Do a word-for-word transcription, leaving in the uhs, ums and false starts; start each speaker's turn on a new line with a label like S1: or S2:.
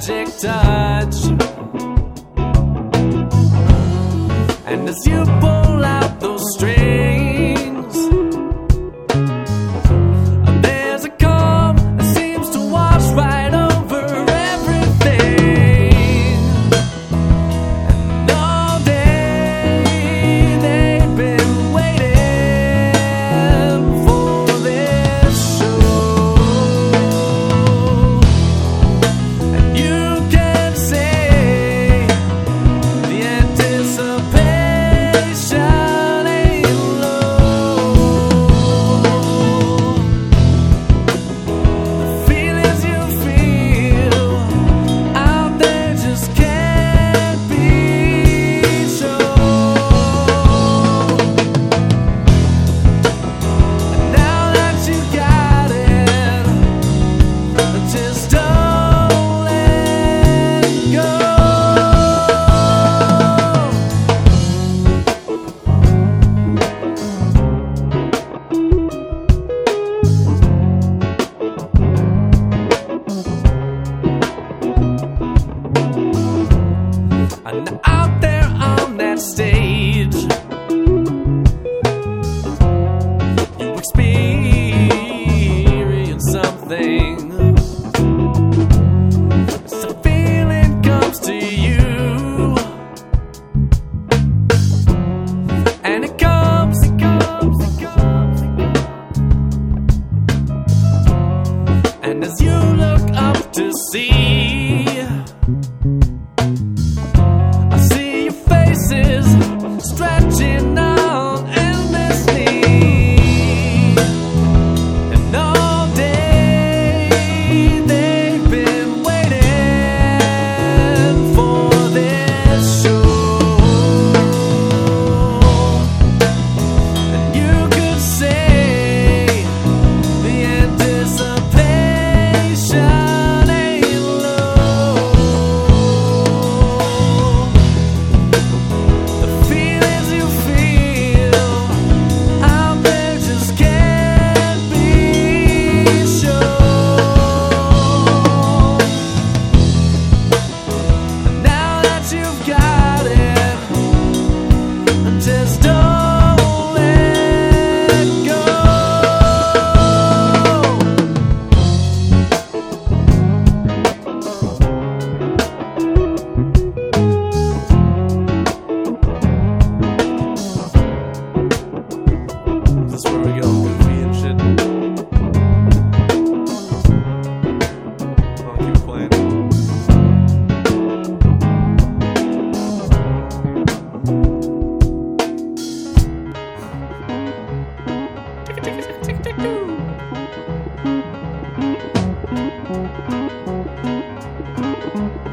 S1: magic touch. And as you pull out those strings, there's a calm that seems to wash right over everything. And all day they've been waiting for this show. And you can say the anticipation ain't low. The feelings you feel out there just can't be shown. And now that you got it, just don't let go. And out there on that stage, you experience something. So feeling comes to you, and it comes, it comes, it comes, it comes. And as you look up to see, I see your faces stretching out endlessly. And all day they've been waiting for this show. And you could say the anticipation ain't low. The feelings you feel out there just can't be shown. And now that you've got it, just don't let go. This is where we get all goofy and shit. I'll keep playing. Tick, tick, tick, tick, tick, tick.